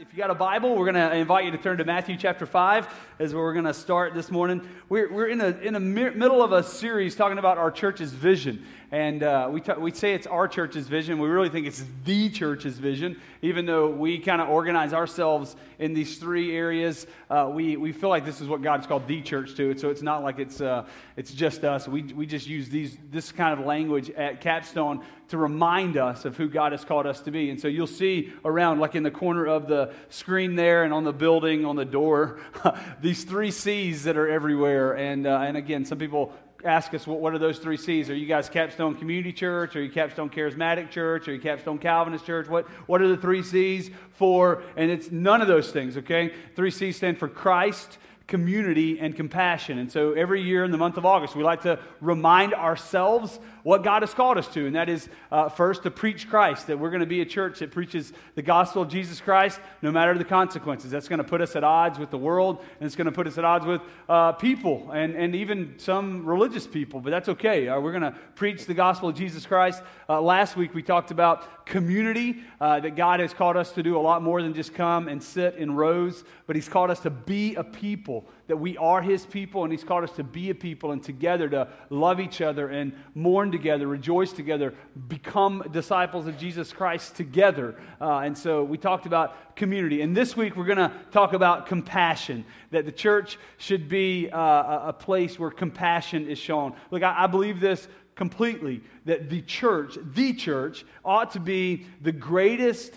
If you got a Bible, we're going to invite you to turn to Matthew chapter 5 as where we're going to start this morning. We're in the middle of a series talking about our church's vision. And we say it's our church's vision. We really think it's the church's vision. Even though we kind of organize ourselves in these three areas, we feel like this is what God's called the church to. So it's not like it's just us. We just use this kind of language at Capstone to remind us of who God has called us to be. And so you'll see around, like in the corner of the screen there and on the building, on the door, these three C's that are everywhere. And again, some people ask us, what are those three C's? Are you guys Capstone Community Church? Are you Capstone Charismatic Church? Are you Capstone Calvinist Church? What are the three C's for? And it's none of those things, okay? Three C's stand for Christ, community, and compassion. And so every year in the month of August, we like to remind ourselves what God has called us to, and that is first to preach Christ, that we're going to be a church that preaches the gospel of Jesus Christ no matter the consequences. That's going to put us at odds with the world, and it's going to put us at odds with people, and even some religious people, but that's okay. We're going to preach the gospel of Jesus Christ. Last week we talked about community, that God has called us to do a lot more than just come and sit in rows, but He's called us to be a people, that we are His people, and He's called us to be a people and together to love each other and mourn together, rejoice together, become disciples of Jesus Christ together. And so we talked about community. And this week we're going to talk about compassion, that the church should be a place where compassion is shown. Look, I believe this completely, that the church ought to be the greatest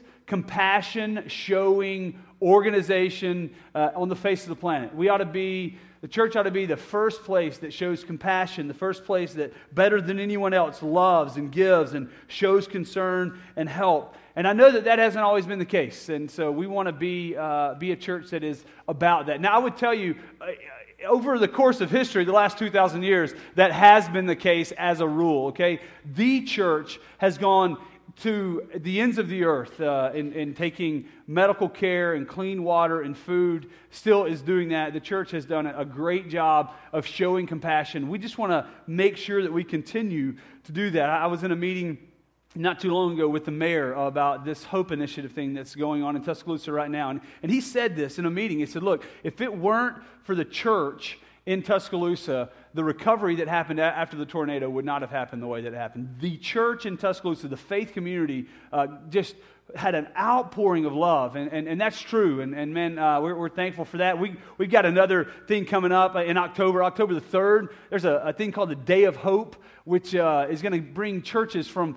compassion-showing organization on the face of the planet. The church ought to be the first place that shows compassion, the first place that better than anyone else loves and gives and shows concern and help. And I know that hasn't always been the case, and so we want to be a church that is about that. Now, I would tell you, over the course of history, the last 2,000 years, that has been the case as a rule, okay? The church has gone to the ends of the earth in taking medical care and clean water and food, still is doing that. The church has done a great job of showing compassion. We just want to make sure that we continue to do that. I was in a meeting not too long ago with the mayor about this Hope Initiative thing that's going on in Tuscaloosa right now. And he said this in a meeting. He said, look, if it weren't for the church in Tuscaloosa, the recovery that happened after the tornado would not have happened the way that it happened. The church in Tuscaloosa, the faith community, just had an outpouring of love, and that's true, and man, we're thankful for that. We've got another thing coming up in October the 3rd. There's a thing called the Day of Hope, which is going to bring churches from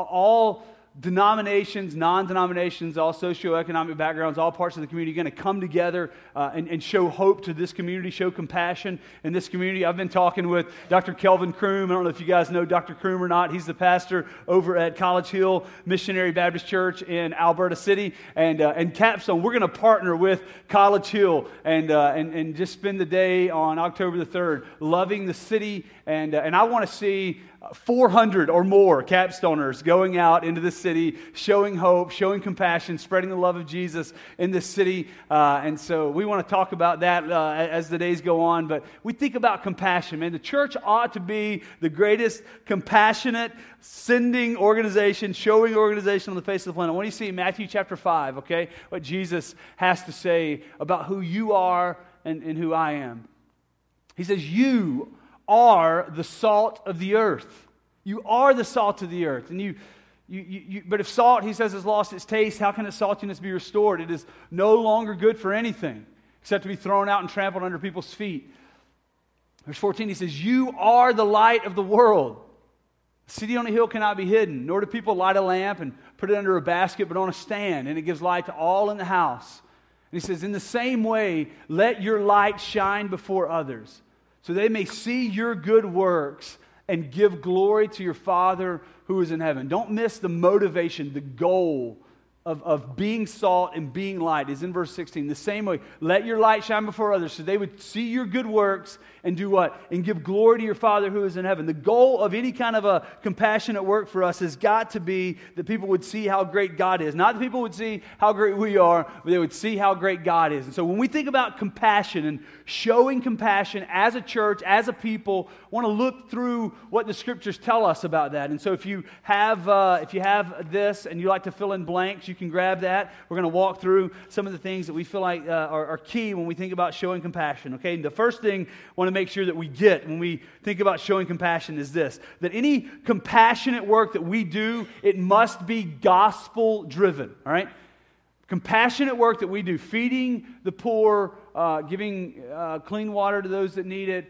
all denominations, non-denominations, all socioeconomic backgrounds, all parts of the community going to come together and show hope to this community, show compassion in this community. I've been talking with Dr. Kelvin Kroom. I don't know if you guys know Dr. Kroom or not. He's the pastor over at College Hill Missionary Baptist Church in Alberta City. And Capstone, we're going to partner with College Hill and just spend the day on October the 3rd loving the city. And I want to see 400 or more Capstoners going out into the city, showing hope, showing compassion, spreading the love of Jesus in this city. And so we want to talk about that as the days go on. But we think about compassion, man. The church ought to be the greatest compassionate, sending organization, showing organization on the face of the planet. What do you see in Matthew chapter 5, okay? What Jesus has to say about who you are and who I am. He says, you are the salt of the earth. You are the salt of the earth. And but if salt, he says, has lost its taste, how can its saltiness be restored? It is no longer good for anything except to be thrown out and trampled under people's feet. Verse 14, he says, you are the light of the world. A city on a hill cannot be hidden, nor do people light a lamp and put it under a basket, but on a stand, and it gives light to all in the house. And he says, in the same way, let your light shine before others, so they may see your good works and give glory to your Father who is in heaven. Don't miss the motivation, the goal of being salt and being light is in verse 16. The same way, let your light shine before others so they would see your good works and do what? And give glory to your Father who is in heaven. The goal of any kind of a compassionate work for us has got to be that people would see how great God is. Not that people would see how great we are, but they would see how great God is. And so when we think about compassion and showing compassion as a church, as a people, I want to look through what the Scriptures tell us about that. And so if you have this and you like to fill in blanks, you can grab that. We're going to walk through some of the things that we feel like are key when we think about showing compassion, okay? And the first thing I want to make sure that we get when we think about showing compassion is this, that any compassionate work that we do, it must be gospel-driven, all right? Compassionate work that we do, feeding the poor, giving clean water to those that need it,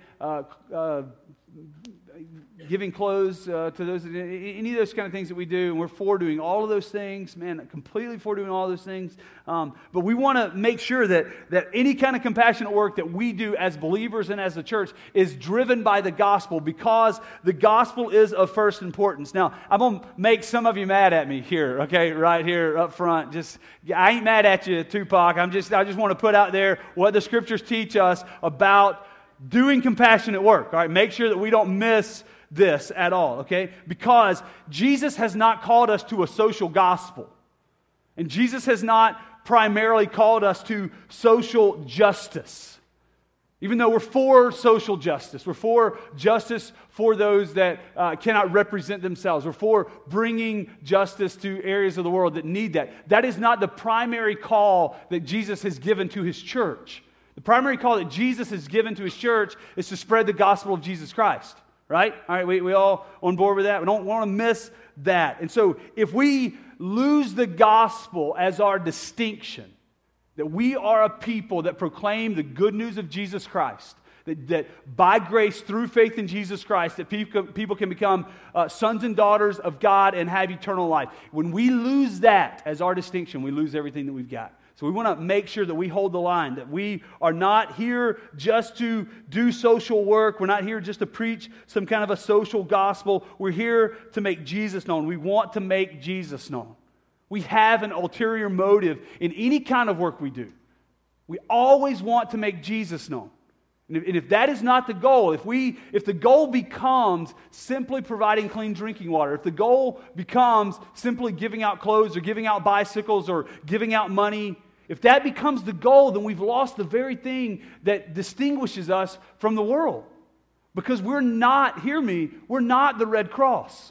giving clothes to those that any of those kind of things that we do, and we're for doing all of those things, man, completely for doing all those things. But we want to make sure that any kind of compassionate work that we do as believers and as a church is driven by the gospel, because the gospel is of first importance. Now, I'm going to make some of you mad at me here, okay, right here up front. I ain't mad at you, Tupac. I just want to put out there what the scriptures teach us about doing compassionate work. All right, make sure that we don't miss this at all, okay? Because Jesus has not called us to a social gospel. And Jesus has not primarily called us to social justice. Even though we're for social justice, we're for justice for those that cannot represent themselves. We're for bringing justice to areas of the world that need that. That is not the primary call that Jesus has given to His church. The primary call that Jesus has given to His church is to spread the gospel of Jesus Christ. Right? All right, we all on board with that? We don't want to miss that. And so if we lose the gospel as our distinction, that we are a people that proclaim the good news of Jesus Christ, that by grace, through faith in Jesus Christ, that people can become sons and daughters of God and have eternal life. When we lose that as our distinction, we lose everything that we've got. So we want to make sure that we hold the line, that we are not here just to do social work. We're not here just to preach some kind of a social gospel. We're here to make Jesus known. We want to make Jesus known. We have an ulterior motive in any kind of work we do. We always want to make Jesus known. And if that is not the goal, if the goal becomes simply providing clean drinking water, if the goal becomes simply giving out clothes or giving out bicycles or giving out money, if that becomes the goal, then we've lost the very thing that distinguishes us from the world. Because we're not, hear me, we're not the Red Cross.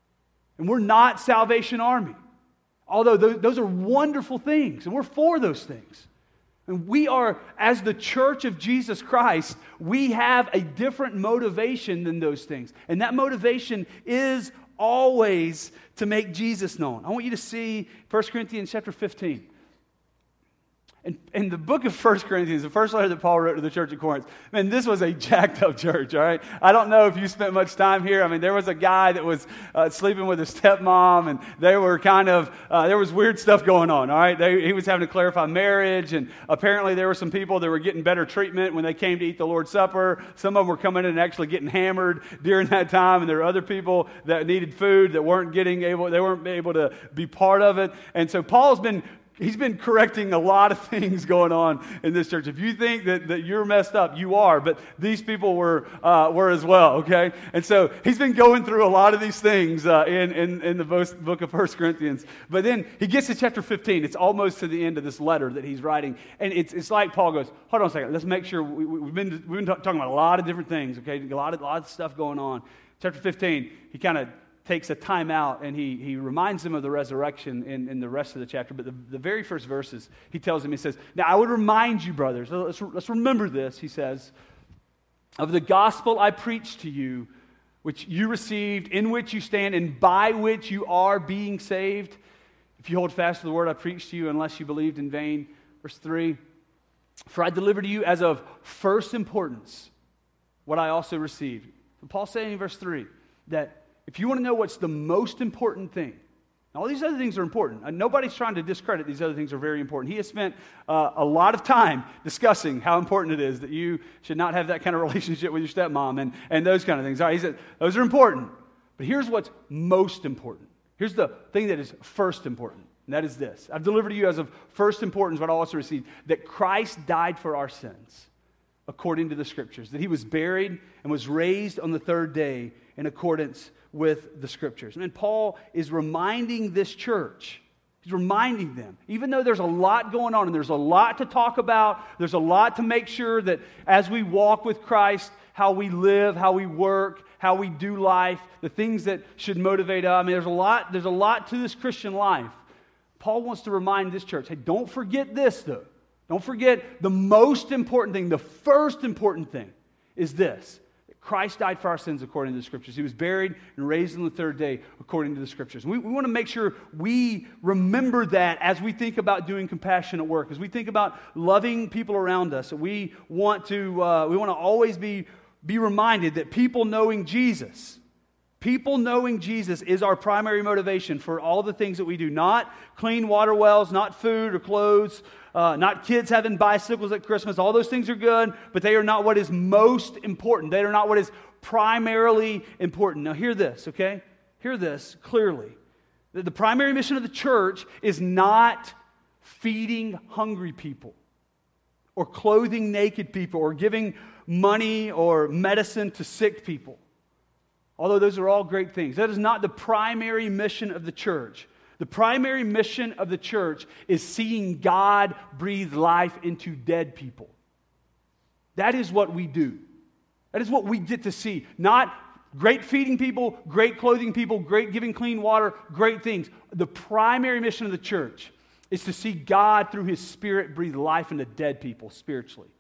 And we're not Salvation Army. Although those are wonderful things, and we're for those things. And we are, as the church of Jesus Christ, we have a different motivation than those things. And that motivation is always to make Jesus known. I want you to see 1 Corinthians chapter 15. And the book of 1 Corinthians, the first letter that Paul wrote to the church at Corinth, man, this was a jacked up church, all right? I don't know if you spent much time here. I mean, there was a guy that was sleeping with his stepmom, and they were there was weird stuff going on, all right? He was having to clarify marriage, and apparently there were some people that were getting better treatment when they came to eat the Lord's Supper. Some of them were coming in and actually getting hammered during that time, and there were other people that needed food that weren't able to be part of it. And so He's been correcting a lot of things going on in this church. If you think that you're messed up, you are. But these people were as well, okay? And so he's been going through a lot of these things in the book of 1 Corinthians. But then he gets to chapter 15. It's almost to the end of this letter that he's writing. And it's like Paul goes, hold on a second. Let's make sure. We've been talking about a lot of different things, okay? A lot of stuff going on. Chapter 15, he kind of takes a time out, and he reminds them of the resurrection in the rest of the chapter. But the very first verses, he tells them, he says, now I would remind you, brothers, let's remember this, he says, of the gospel I preached to you, which you received, in which you stand, and by which you are being saved, if you hold fast to the word I preached to you, unless you believed in vain. Verse 3, for I delivered to you as of first importance what I also received. And Paul's saying in verse 3 that if you want to know what's the most important thing, all these other things are important. Nobody's trying to discredit these other things are very important. He has spent a lot of time discussing how important it is that you should not have that kind of relationship with your stepmom and those kind of things. All right, he said, those are important. But here's what's most important. Here's the thing that is first important. And that is this. I've delivered to you as of first importance what I also received, that Christ died for our sins, according to the Scriptures, that He was buried and was raised on the third day in accordance with the Scriptures. And Paul is reminding this church, he's reminding them, even though there's a lot going on and there's a lot to talk about, there's a lot to make sure that as we walk with Christ, how we live, how we work, how we do life, the things that should motivate us. I mean, there's a lot to this Christian life. Paul wants to remind this church, hey, don't forget this, though. Don't forget the most important thing, the first important thing is this. Christ died for our sins according to the Scriptures. He was buried and raised on the third day according to the Scriptures. We want to make sure we remember that as we think about doing compassionate work, as we think about loving people around us. We want to always be reminded that people knowing Jesus is our primary motivation for all the things that we do. Not clean water wells, not food or clothes, not kids having bicycles at Christmas. All those things are good, but they are not what is most important. They are not what is primarily important. Now hear this, okay? Hear this clearly. The primary mission of the church is not feeding hungry people or clothing naked people or giving money or medicine to sick people. Although those are all great things. That is not the primary mission of the church. The primary mission of the church is seeing God breathe life into dead people. That is what we do. That is what we get to see. Not great feeding people, great clothing people, great giving clean water, great things. The primary mission of the church is to see God through His Spirit breathe life into dead people spiritually.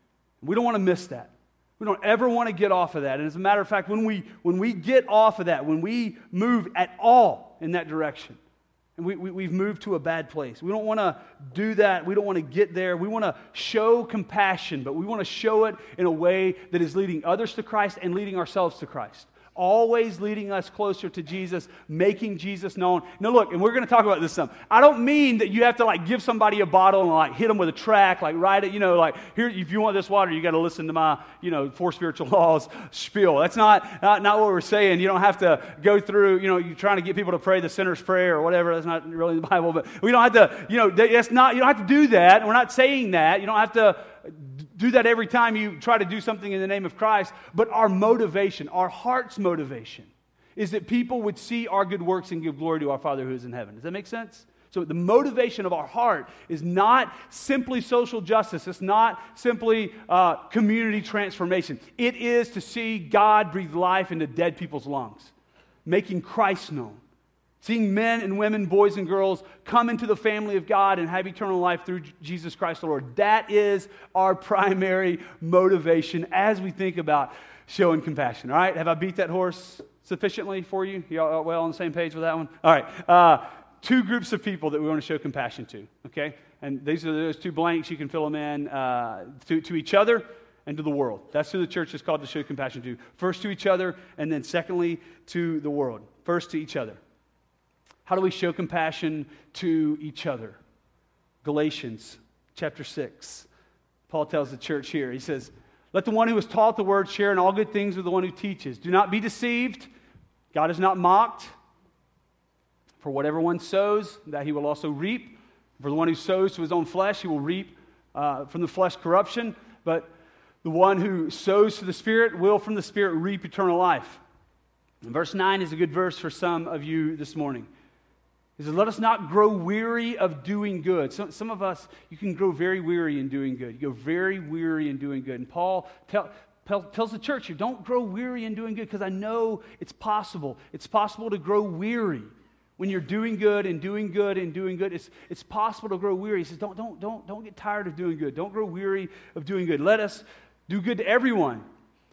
We don't want to miss that. We don't ever want to get off of that. And as a matter of fact, when we get off of that, when we move at all in that direction, and we've moved to a bad place. We don't want to do that. We don't want to get there. We want to show compassion, but we want to show it in a way that is leading others to Christ and leading ourselves to Christ. Always leading us closer to Jesus, making Jesus known. Now look, and we're going to talk about this some. I don't mean that you have to give somebody a bottle and hit them with a track, write it, here, if you want this water, you got to listen to my, 4 spiritual laws spiel. That's not what we're saying. You don't have to go through, you're trying to get people to pray the sinner's prayer or whatever. That's not really in the Bible, but we don't have to, you don't have to do that. We're not saying that. You don't have to do that every time you try to do something in the name of Christ. But our motivation, our heart's motivation, is that people would see our good works and give glory to our Father who is in heaven. Does that make sense? So the motivation of our heart is not simply social justice. It's not simply community transformation. It is to see God breathe life into dead people's lungs, making Christ known. Seeing men and women, boys and girls come into the family of God and have eternal life through Jesus Christ the Lord. That is our primary motivation as we think about showing compassion. All right? Have I beat that horse sufficiently for you? You all well on the same page with that one? All right. 2 groups of people that we want to show compassion to. Okay? And these are those 2 blanks. You can fill them in to each other and to the world. That's who the church is called to show compassion to. First to each other, and then secondly to the world. First to each other. How do we show compassion to each other? Galatians chapter 6. Paul tells the church here, he says, let the one who is taught the word share in all good things with the one who teaches. Do not be deceived. God is not mocked. For whatever one sows, that he will also reap. For the one who sows to his own flesh, he will reap from the flesh corruption. But the one who sows to the Spirit will from the Spirit reap eternal life. And verse 9 is a good verse for some of you this morning. He says, let us not grow weary of doing good. Some of us, you can grow very weary in doing good. You go very weary in doing good. And Paul tells the church here, don't grow weary in doing good, because I know it's possible. It's possible to grow weary when you're doing good and doing good and doing good. It's possible to grow weary. He says, don't get tired of doing good. Don't grow weary of doing good. Let us do good to everyone.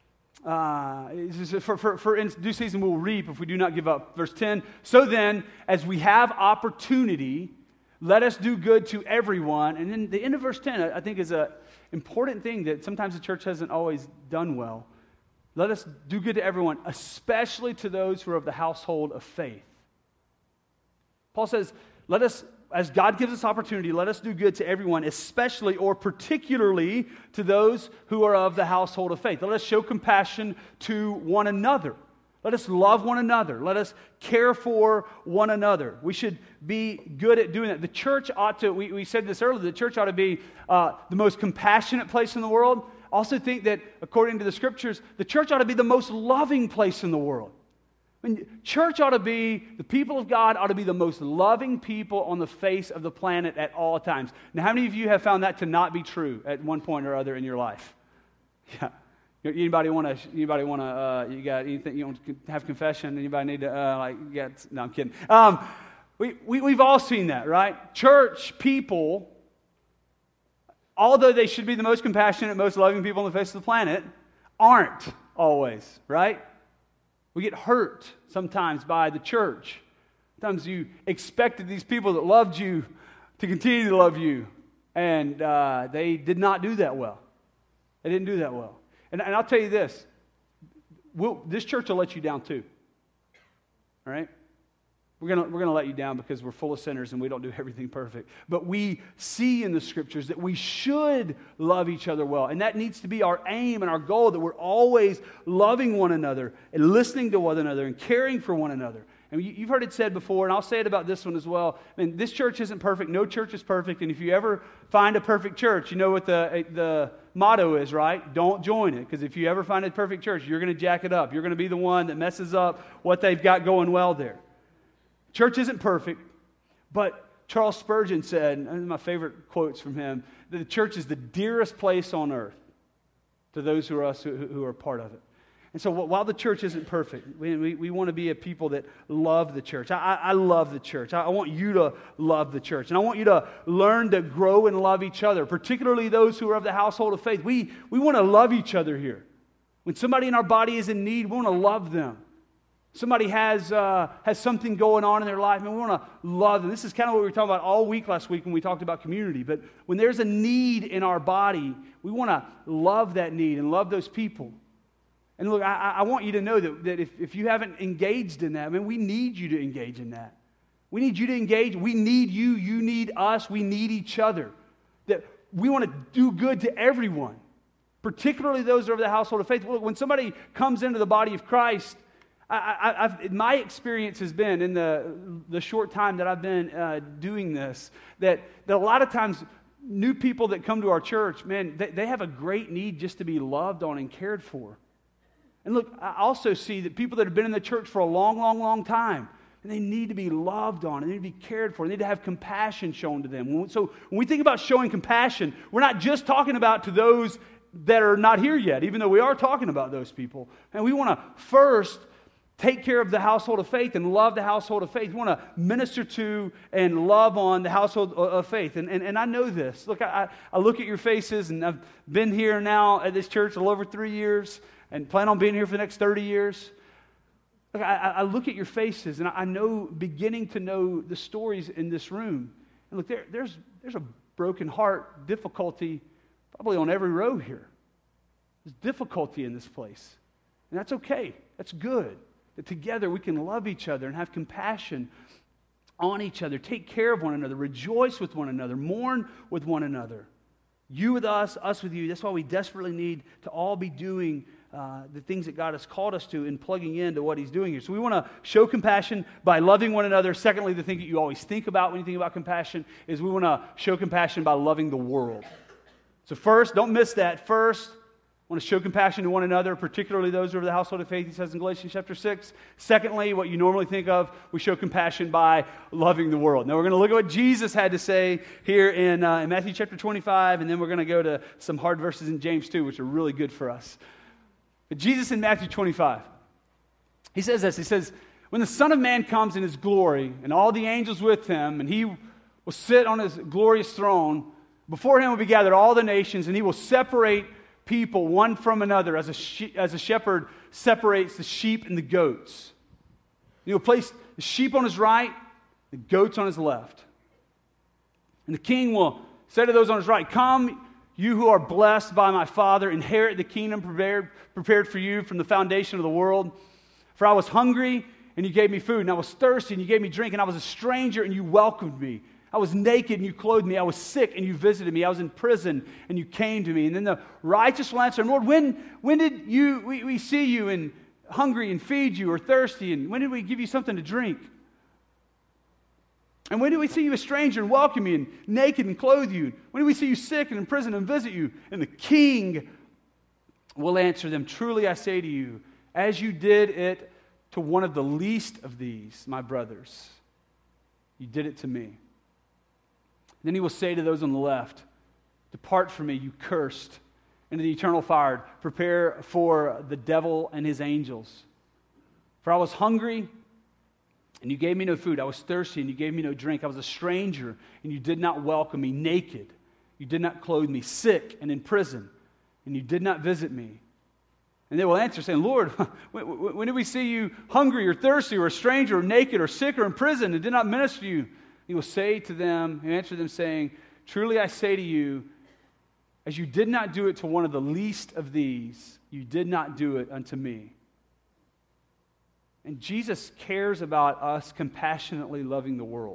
For in due season we'll reap if we do not give up. Verse 10, so then, as we have opportunity, let us do good to everyone. And then the end of verse 10, I think, is an important thing that sometimes the church hasn't always done well. Let us do good to everyone, especially to those who are of the household of faith. Paul says, let us, as God gives us opportunity, let us do good to everyone, especially or particularly to those who are of the household of faith. Let us show compassion to one another. Let us love one another. Let us care for one another. We should be good at doing that. The church ought to, we said this earlier, the church ought to be the most compassionate place in the world. I also think that, according to the Scriptures, the church ought to be the most loving place in the world. I mean, church ought to be, the people of God ought to be the most loving people on the face of the planet at all times. Now, how many of you have found that to not be true at one point or other in your life? Yeah. Anybody want to, you got anything, you want to have confession? Anybody need to, no, I'm kidding. We've all seen that, right? Church people, although they should be the most compassionate, most loving people on the face of the planet, aren't always, right? We get hurt sometimes by the church. Sometimes you expected these people that loved you to continue to love you, and they did not do that well. They didn't do that well. And I'll tell you this, this church will let you down too, all right? We're gonna let you down because we're full of sinners and we don't do everything perfect. But we see in the Scriptures that we should love each other well. And that needs to be our aim and our goal, that we're always loving one another and listening to one another and caring for one another. And you've heard it said before, and I'll say it about this one as well. I mean, this church isn't perfect. No church is perfect. And if you ever find a perfect church, you know what the motto is, right? Don't join it. Because if you ever find a perfect church, you're going to jack it up. You're going to be the one that messes up what they've got going well there. Church isn't perfect, but Charles Spurgeon said, and one of my favorite quotes from him, that the church is the dearest place on earth to those who are part of it. And so while the church isn't perfect, we want to be a people that love the church. I love the church. I want you to love the church. And I want you to learn to grow and love each other, particularly those who are of the household of faith. We want to love each other here. When somebody in our body is in need, we want to love them. Somebody has something going on in their life, and we want to love them. This is kind of what we were talking about all week last week when we talked about community. But when there's a need in our body, we want to love that need and love those people. And look, I want you to know that if you haven't engaged in that, I mean, we need you to engage in that. We need you to engage. We need you. You need us. We need each other. That we want to do good to everyone, particularly those who are of the household of faith. Look, when somebody comes into the body of Christ, my experience has been in the short time that I've been doing this, that a lot of times new people that come to our church, man, they have a great need just to be loved on and cared for. And look, I also see that people that have been in the church for a long, long, long time, and they need to be loved on, and they need to be cared for, and they need to have compassion shown to them. So when we think about showing compassion, we're not just talking about to those that are not here yet, even though we are talking about those people. And we want to first take care of the household of faith and love the household of faith. We want to minister to and love on the household of faith. And I know this. Look, I look at your faces, and I've been here now at this church a little over 3 years and plan on being here for the next 30 years. Look, I look at your faces, and I know, beginning to know the stories in this room. And look, there's a broken heart, difficulty, probably on every row here. There's difficulty in this place. And that's okay. That's good. That together we can love each other and have compassion on each other, take care of one another, rejoice with one another, mourn with one another. You with us with you. That's why we desperately need to all be doing the things that God has called us to and plugging into what He's doing here. So we want to show compassion by loving one another. Secondly, the thing that you always think about when you think about compassion is we want to show compassion by loving the world. So first, don't miss that. First, want to show compassion to one another, particularly those who are of the household of faith, he says in Galatians chapter 6. Secondly, what you normally think of, we show compassion by loving the world. Now we're going to look at what Jesus had to say here in Matthew chapter 25, and then we're going to go to some hard verses in James 2, which are really good for us. But Jesus in Matthew 25, he says this, he says, when the Son of Man comes in His glory, and all the angels with Him, and He will sit on His glorious throne, before Him will be gathered all the nations, and He will separate people one from another as a shepherd separates the sheep and the goats. He will place the sheep on His right, the goats on His left. And the King will say to those on His right, "Come, you who are blessed by my Father, inherit the kingdom prepared for you from the foundation of the world. For I was hungry, and you gave me food, and I was thirsty, and you gave me drink, and I was a stranger, and you welcomed me. I was naked, and you clothed me. I was sick, and you visited me. I was in prison, and you came to me." And then the righteous will answer, "Lord, when did we see you and hungry and feed you, or thirsty? And when did we give you something to drink? And when did we see you a stranger and welcome you, and naked and clothe you? When did we see you sick and in prison and visit you?" And the King will answer them, "Truly I say to you, as you did it to one of the least of these, my brothers, you did it to me." Then He will say to those on the left, "Depart from me, you cursed, into the eternal fire. Prepare for the devil and his angels. For I was hungry, and you gave me no food. I was thirsty, and you gave me no drink. I was a stranger, and you did not welcome me. Naked, you did not clothe me. Sick and in prison, and you did not visit me. And they will answer, saying, Lord, when did we see you hungry or thirsty or a stranger or naked or sick or in prison and did not minister to you? He will say to them, and answer them, saying, truly I say to you, as you did not do it to one of the least of these, you did not do it unto me. And Jesus cares about us compassionately loving the world.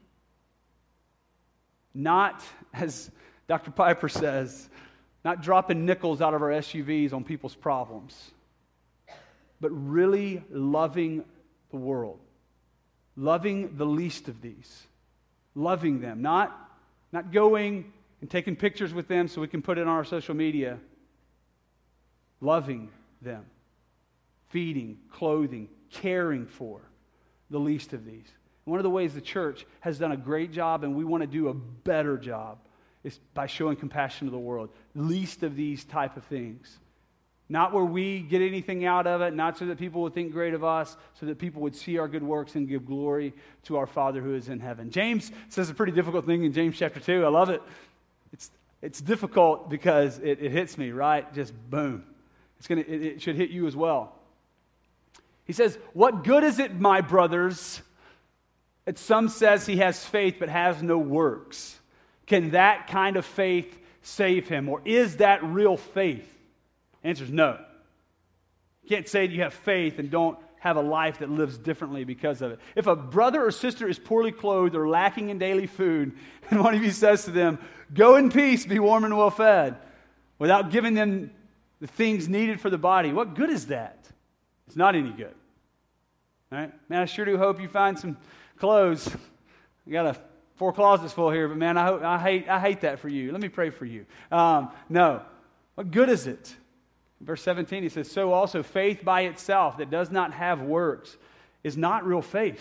Not, as Dr. Piper says, not dropping nickels out of our SUVs on people's problems, but really loving the world. Loving the least of these. Loving them. Not going and taking pictures with them so we can put it on our social media. Loving them. Feeding, clothing, caring for the least of these. One of the ways the church has done a great job, and we want to do a better job, is by showing compassion to the world. Least of these type of things. Not where we get anything out of it, not so that people would think great of us, so that people would see our good works and give glory to our Father who is in heaven. James says a pretty difficult thing in James chapter 2. I love it. It's difficult because it hits me, right? Just boom. It should hit you as well. He says, what good is it, my brothers, that some says he has faith but has no works? Can that kind of faith save him? Or is that real faith? The answer is no. You can't say that you have faith and don't have a life that lives differently because of it. If a brother or sister is poorly clothed or lacking in daily food, and one of you says to them, go in peace, be warm and well fed, without giving them the things needed for the body, what good is that? It's not any good. All right? Man, I sure do hope you find some clothes. We got 4 closets full here, but man, I hate that for you. Let me pray for you. No. What good is it? In verse 17, he says, so also faith by itself that does not have works is not real faith.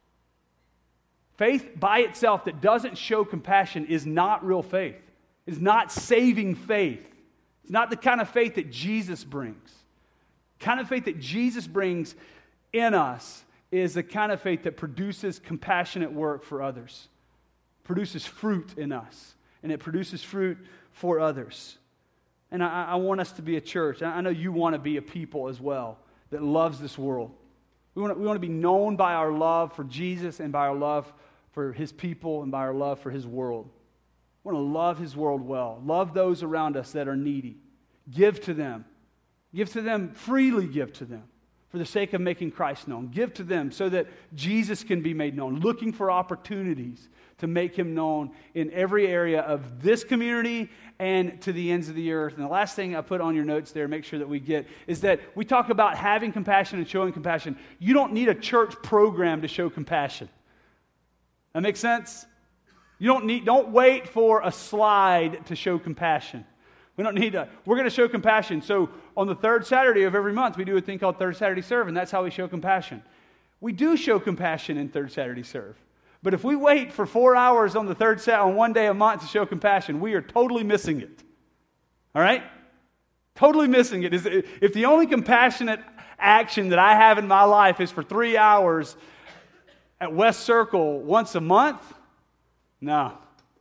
Faith by itself that doesn't show compassion is not real faith. It's not saving faith. It's not the kind of faith that Jesus brings. The kind of faith that Jesus brings in us is the kind of faith that produces compassionate work for others. Produces fruit in us. And it produces fruit for others. And I want us to be a church. I know you want to be a people as well that loves this world. We want to be known by our love for Jesus and by our love for His people and by our love for His world. We want to love His world well. Love those around us that are needy. Give to them. Give to them, freely give to them for the sake of making Christ known. Give to them so that Jesus can be made known. Looking for opportunities to make Him known in every area of this community and to the ends of the earth. And the last thing I put on your notes there, make sure that we get, is that we talk about having compassion and showing compassion. You don't need a church program to show compassion. That makes sense? Don't wait for a slide to show compassion. We don't need to. We're going to show compassion. So on the third Saturday of every month, we do a thing called Third Saturday Serve, and that's how we show compassion. We do show compassion in Third Saturday Serve. But if we wait for 4 hours on the on one day a month to show compassion, we are totally missing it. All right? Totally missing it. If the only compassionate action that I have in my life is for 3 hours at West Circle once a month, no.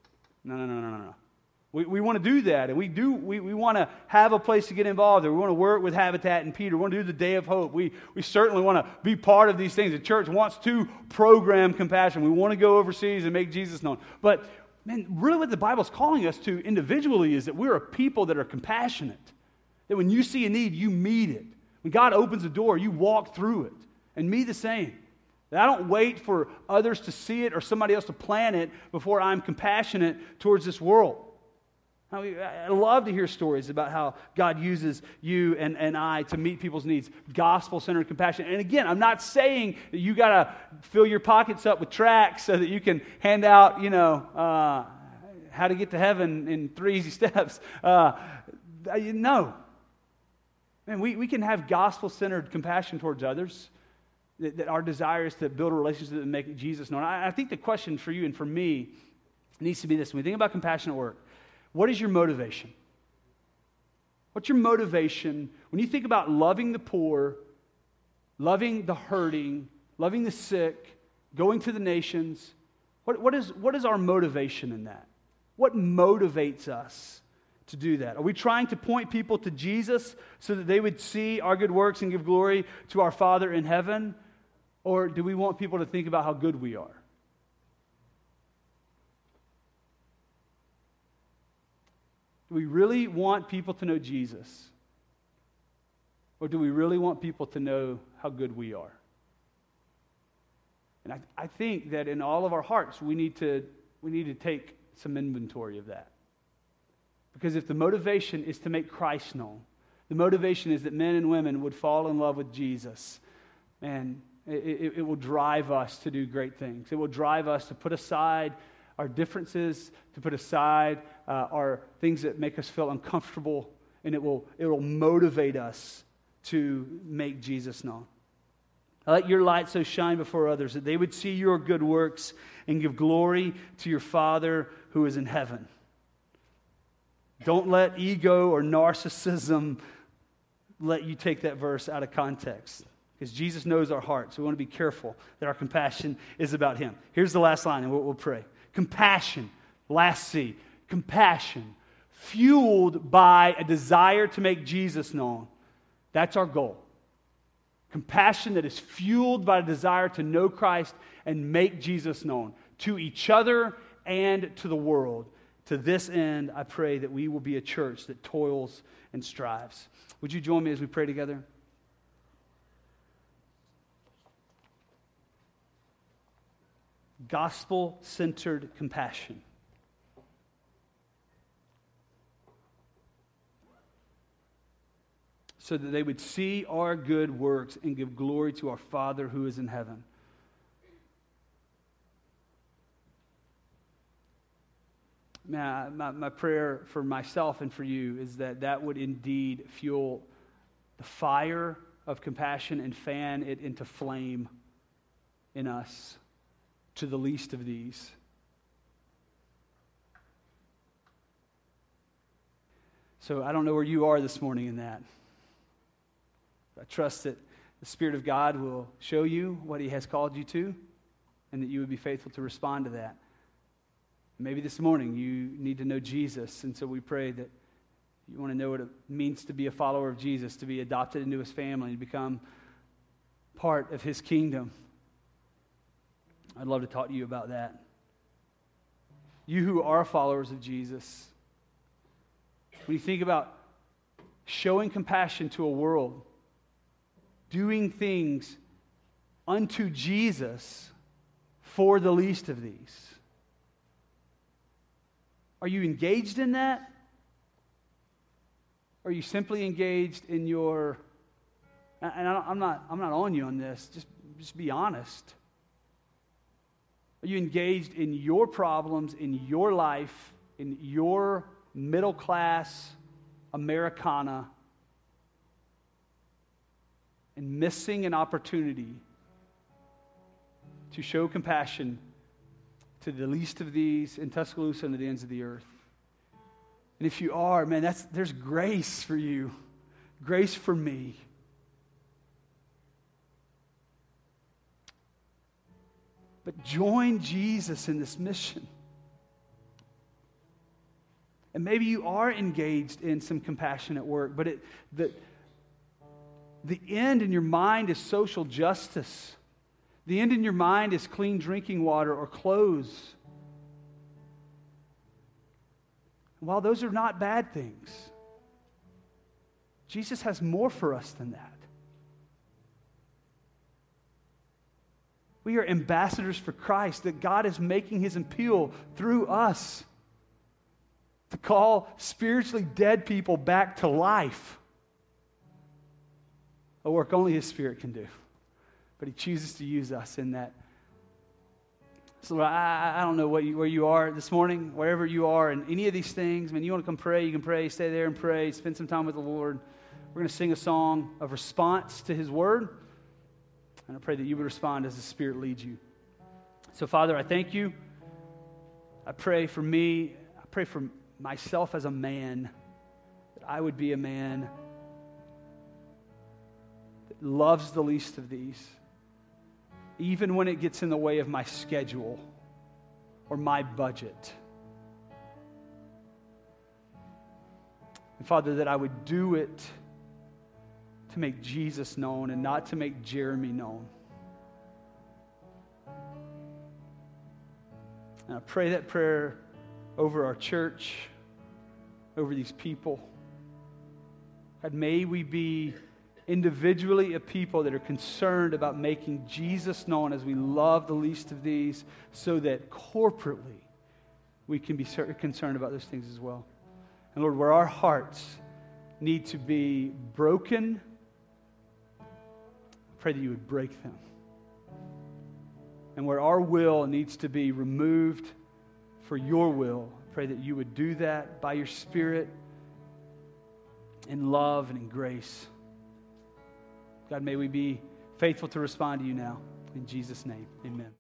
We want to do that, and we want to have a place to get involved. We want to work with Habitat and Peter. We want to do the Day of Hope. We certainly want to be part of these things. The church wants to program compassion. We want to go overseas and make Jesus known. But, man, really what the Bible's calling us to individually is that we're a people that are compassionate. That when you see a need, you meet it. When God opens a door, you walk through it. And me the same. That I don't wait for others to see it or somebody else to plan it before I'm compassionate towards this world. I love to hear stories about how God uses you and I to meet people's needs. Gospel-centered compassion. And again, I'm not saying that you got to fill your pockets up with tracts so that you can hand out, how to get to heaven in 3 easy steps. No. Man, we can have gospel-centered compassion towards others. That our desire is to build a relationship that make Jesus known. I think the question for you and for me needs to be this. When we think about compassionate work, what is your motivation? What's your motivation when you think about loving the poor, loving the hurting, loving the sick, going to the nations. What is our motivation in that? What motivates us to do that? Are we trying to point people to Jesus so that they would see our good works and give glory to our Father in heaven? Or do we want people to think about how good we are? Do we really want people to know Jesus? Or do we really want people to know how good we are? And I think that in all of our hearts, we need to take some inventory of that. Because if the motivation is to make Christ known, the motivation is that men and women would fall in love with Jesus, man, it will drive us to do great things. It will drive us to put aside our differences, to put aside our things that make us feel uncomfortable, and it will motivate us to make Jesus known. Let your light so shine before others that they would see your good works and give glory to your Father who is in heaven. Don't let ego or narcissism let you take that verse out of context. Because Jesus knows our hearts. So we want to be careful that our compassion is about Him. Here's the last line, and we'll pray. Compassion, last C. Compassion, fueled by a desire to make Jesus known. That's our goal. Compassion that is fueled by a desire to know Christ and make Jesus known to each other and to the world. To this end, I pray that we will be a church that toils and strives. Would you join me as we pray together? Gospel-centered compassion. So that they would see our good works and give glory to our Father who is in heaven. My prayer for myself and for you is that would indeed fuel the fire of compassion and fan it into flame in us to the least of these. So I don't know where you are this morning in that. I trust that the Spirit of God will show you what He has called you to, and that you would be faithful to respond to that. Maybe this morning you need to know Jesus, and so we pray that you want to know what it means to be a follower of Jesus, to be adopted into His family, and become part of His kingdom. I'd love to talk to you about that. You who are followers of Jesus, when you think about showing compassion to a world, doing things unto Jesus for the least of these, are you engaged in that? Or are you simply engaged in your, and I'm not on you on this, just be honest. Are you engaged in your problems, in your life, in your middle class Americana, and missing an opportunity to show compassion to the least of these in Tuscaloosa and to the ends of the earth? And if you are, man, there's grace for you, grace for me. But join Jesus in this mission. And maybe you are engaged in some compassionate work, but the end in your mind is social justice. The end in your mind is clean drinking water or clothes. While those are not bad things, Jesus has more for us than that. We are ambassadors for Christ, that God is making His appeal through us to call spiritually dead people back to life. A work only His Spirit can do. But He chooses to use us in that. So I don't know where you are this morning, wherever you are, and any of these things. Man, you want to come pray, you can pray, stay there and pray, spend some time with the Lord. We're going to sing a song of response to His Word. And I pray that you would respond as the Spirit leads you. So, Father, I thank you. I pray for me. I pray for myself as a man, that I would be a man that loves the least of these. even when it gets in the way of my schedule or my budget. And Father, that I would do it to make Jesus known and not to make Jeremy known. And I pray that prayer over our church, over these people. God, may we be individually a people that are concerned about making Jesus known as we love the least of these, so that corporately we can be concerned about those things as well. And Lord, where our hearts need to be broken, I pray that you would break them. And where our will needs to be removed for your will, I pray that you would do that by your Spirit in love and in grace. God, may we be faithful to respond to you now. In Jesus' name, amen.